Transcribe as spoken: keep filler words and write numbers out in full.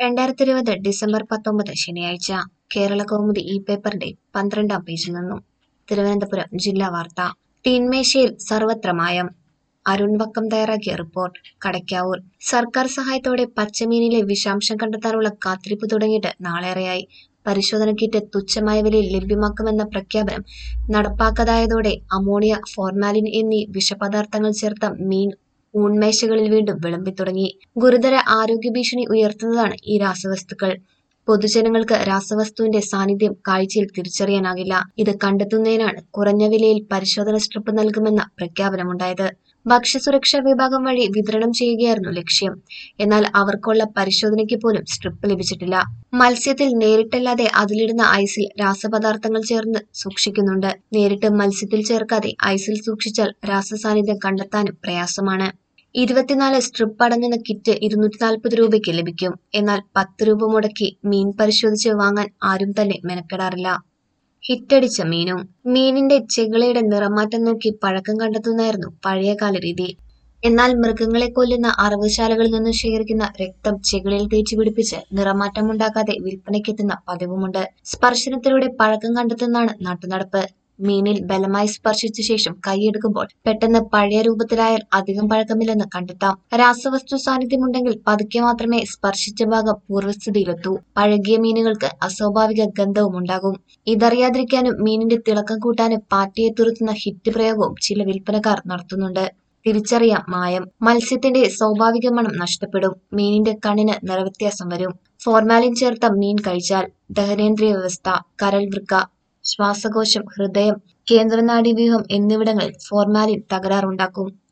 രണ്ടായിരത്തി ഇരുപത് ഡിസംബർ പത്തൊമ്പത് ശനിയാഴ്ച കേരളകൗമുദി ഈ പേപ്പറിന്റെ പന്ത്രണ്ടാം പേജിൽ നിന്നും തിരുവനന്തപുരം ജില്ലാ വാർത്ത. തീന്മേശയിൽ സർവത്ര മായം. അരുൺ വക്കം തയ്യാറാക്കിയ റിപ്പോർട്ട്. കടയ്ക്കാവൂർ. സർക്കാർ സഹായത്തോടെ പച്ചമീനിലെ വിഷാംശം കണ്ടെത്താനുള്ള കാത്തിരിപ്പ് തുടങ്ങിയിട്ട് നാളേറെയായി. പരിശോധന കിറ്റ് തുച്ഛമായ വിലയിൽ ലഭ്യമാക്കുമെന്ന പ്രഖ്യാപനം നടപ്പാക്കാതായതോടെ അമോണിയ, ഫോർമാലിൻ എന്നീ വിഷപദാർത്ഥങ്ങൾ ചേർത്ത മീൻ ഊൺമേശകളിൽ വീണ്ടും വിളമ്പിത്തുടങ്ങി. ഗുരുതര ആരോഗ്യ ഭീഷണി ഉയർത്തുന്നതാണ് ഈ രാസവസ്തുക്കൾ. പൊതുജനങ്ങൾക്ക് രാസവസ്തുവിന്റെ സാന്നിധ്യം കാഴ്ചയിൽ തിരിച്ചറിയാനാകില്ല. ഇത് കണ്ടെത്തുന്നതിനാണ് കുറഞ്ഞ വിലയിൽ പരിശോധന സ്ട്രിപ്പ് നൽകുമെന്ന പ്രഖ്യാപനമുണ്ടായത്. ഭക്ഷ്യസുരക്ഷാ വിഭാഗം വഴി വിതരണം ചെയ്യുകയായിരുന്നു ലക്ഷ്യം. എന്നാൽ അവർക്കുള്ള പരിശോധനയ്ക്ക് പോലും സ്ട്രിപ്പ് ലഭിച്ചിട്ടില്ല. മത്സ്യത്തിൽ നേരിട്ടല്ലാതെ അതിലിടുന്ന ഐസിൽ രാസപദാർത്ഥങ്ങൾ ചേർന്ന് സൂക്ഷിക്കുന്നുണ്ട്. നേരിട്ട് മത്സ്യത്തിൽ ചേർക്കാതെ ഐസിൽ സൂക്ഷിച്ചാൽ രാസസാന്നിധ്യം കണ്ടെത്താനും പ്രയാസമാണ്. ഇരുപത്തിനാല് സ്ട്രിപ്പ് അടങ്ങുന്ന കിറ്റ് ഇരുന്നൂറ്റി നാൽപ്പത് രൂപയ്ക്ക് ലഭിക്കും. എന്നാൽ പത്ത് രൂപ മുടക്കി മീൻ പരിശോധിച്ച് വാങ്ങാൻ ആരും തന്നെ മെനക്കെടാറില്ല. ഹിറ്റടിച്ച മീനും. മീനിന്റെ ചെകിളയുടെ നിറമാറ്റം നോക്കി പഴക്കം കണ്ടെത്തുന്നതായിരുന്നു പഴയകാല രീതി. എന്നാൽ മൃഗങ്ങളെ കൊല്ലുന്ന അറവുശാലകളിൽ നിന്നും ശേഖരിക്കുന്ന രക്തം ചെകിളയിൽ തേച്ചു പിടിപ്പിച്ച് നിറമാറ്റമുണ്ടാക്കാതെ വിൽപ്പനയ്ക്കെത്തുന്ന പതിവുമുണ്ട്. സ്പർശനത്തിലൂടെ പഴക്കം കണ്ടെത്തുന്നതാണ് നാട്ടുനടപ്പ്. മീനിൽ ബലമായി സ്പർശിച്ച ശേഷം കൈയെടുക്കുമ്പോൾ പെട്ടെന്ന് പഴയ രൂപത്തിലായാൽ അധികം പഴക്കമില്ലെന്ന് കണ്ടെത്താം. രാസവസ്തു സാന്നിധ്യമുണ്ടെങ്കിൽ പതുക്കെ മാത്രമേ സ്പർശിച്ച ഭാഗം പൂർവ്വസ്ഥിതിയിലെത്തൂ. പഴകിയ മീനുകൾക്ക് അസ്വാഭാവിക ഗന്ധവും ഉണ്ടാകും. ഇതറിയാതിരിക്കാനും മീനിന്റെ തിളക്കം കൂട്ടാനും പാറ്റയെ തുരത്തുന്ന ഹിറ്റ് പ്രയോഗവും ചില വിൽപ്പനക്കാർ നടത്തുന്നുണ്ട്. തിരിച്ചറിയാം മായം. മത്സ്യത്തിന്റെ സ്വാഭാവിക മണം നഷ്ടപ്പെടും. മീനിന്റെ കണ്ണിന് നിറവ്യത്യാസം വരും. ഫോർമാലിൻ ചേർത്ത മീൻ കഴിച്ചാൽ ദഹനേന്ദ്രിയ വ്യവസ്ഥ, കരൾ, വൃക്ക, ശ്വാസകോശം, ഹൃദയം, കേന്ദ്രനാഡീവ്യൂഹം എന്നിവിടങ്ങളിൽ ഫോർമാലിൻ തകരാറുണ്ടാക്കും.